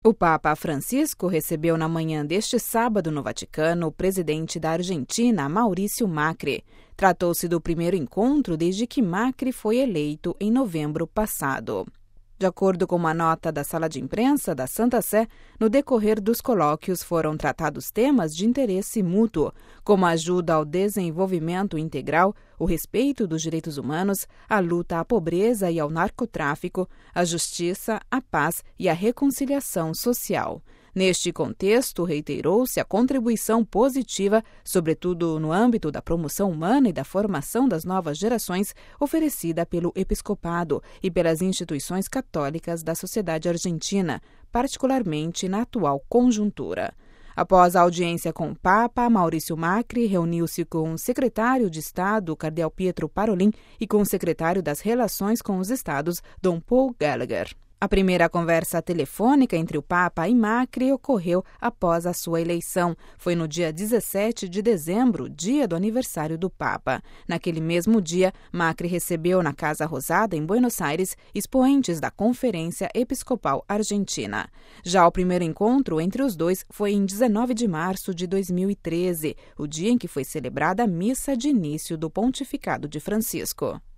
O Papa Francisco recebeu na manhã deste sábado no Vaticano o presidente da Argentina, Maurício Macri. Tratou-se do primeiro encontro desde que Macri foi eleito em novembro passado. De acordo com uma nota da sala de imprensa da Santa Sé, no decorrer dos colóquios foram tratados temas de interesse mútuo, como a ajuda ao desenvolvimento integral, o respeito dos direitos humanos, a luta à pobreza e ao narcotráfico, a justiça, a paz e a reconciliação social. Neste contexto, reiterou-se a contribuição positiva, sobretudo no âmbito da promoção humana e da formação das novas gerações, oferecida pelo episcopado e pelas instituições católicas da sociedade argentina, particularmente na atual conjuntura. Após a audiência com o Papa, Maurício Macri reuniu-se com o secretário de Estado, cardeal Pietro Parolin, e com o secretário das Relações com os Estados, Dom Paul Gallagher. A primeira conversa telefônica entre o Papa e Macri ocorreu após a sua eleição. Foi no dia 17 de dezembro, dia do aniversário do Papa. Naquele mesmo dia, Macri recebeu na Casa Rosada, em Buenos Aires, expoentes da Conferência Episcopal Argentina. Já o primeiro encontro entre os dois foi em 19 de março de 2013, o dia em que foi celebrada a missa de início do pontificado de Francisco.